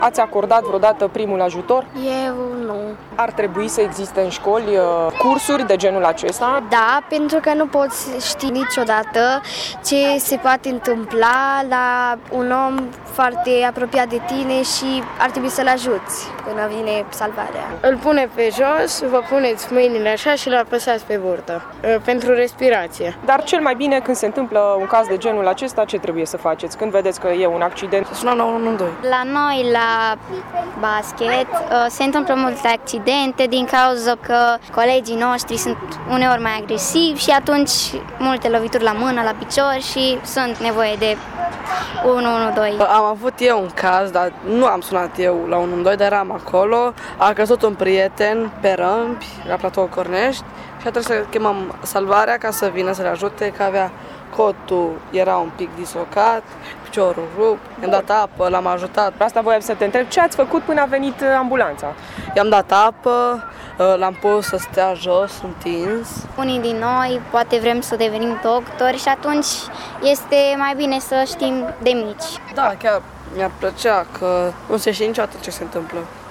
Ați acordat vreodată primul ajutor? Eu nu. Ar trebui să existe în școli cursuri de genul acesta? Da, pentru că nu poți ști niciodată ce se poate întâmpla la un om foarte apropiat de tine și ar trebui să-l ajuți până vine salvarea. Îl pune pe jos, vă puneți mâinile așa și îl apăsați pe burtă pentru respirație. Dar cel mai bine când se întâmplă un caz de genul acesta, ce trebuie să faceți? Când vedeți că e un accident? Sunăm la 112. La noi, la basket, se întâmplă multe accidente din cauza că colegii noștri sunt uneori mai agresivi și atunci multe lovituri la mână, la picior și sunt nevoie de 112. Am avut eu un caz, dar nu am sunat eu la 112, dar eram acolo. A căzut un prieten pe Râmbi, la platou Cornești și a trebuit să chemăm salvarea ca să vină să le ajute, că avea cotul, era un pic dislocat, piciorul rupt, i-am dat apă, l-am ajutat. Asta voiam să te întreb, ce ați făcut până a venit ambulanța? I-am dat apă, l-am pus să stea jos, întins. Unii din noi poate vrem să devenim doctori și atunci este mai bine să știm de mici. Da, chiar mi-ar plăcea, că nu se știe niciodată ce se întâmplă.